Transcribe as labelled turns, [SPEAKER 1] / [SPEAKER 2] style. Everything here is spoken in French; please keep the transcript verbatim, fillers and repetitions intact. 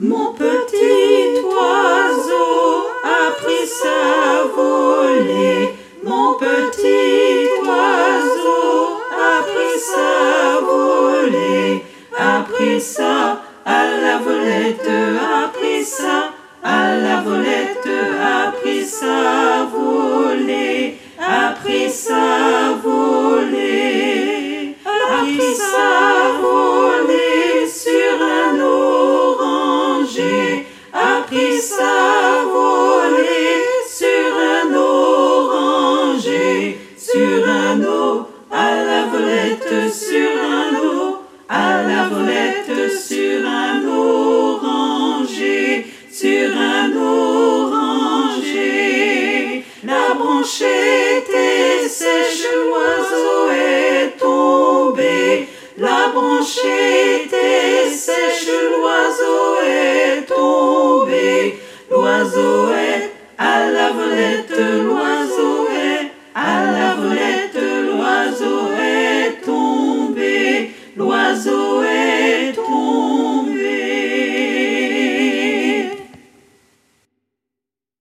[SPEAKER 1] Mon petit oiseau a pris sa volée. Mon petit oiseau a pris sa volée. A pris ça à la volette, a pris ça à la volette, a pris sa volée, a pris sa volée, a pris sa volée sur un oranger, a pris sa volée sur un oranger, sur un eau à la volette, sur un eau à la volette, sur un oranger, sur un oranger. La branche était sèche, l'oiseau est tombé. La branche était sèche, l'oiseau est tombé. L'oiseau est à la volette, l'oiseau est à la volette, l'oiseau est tombé. L'oiseau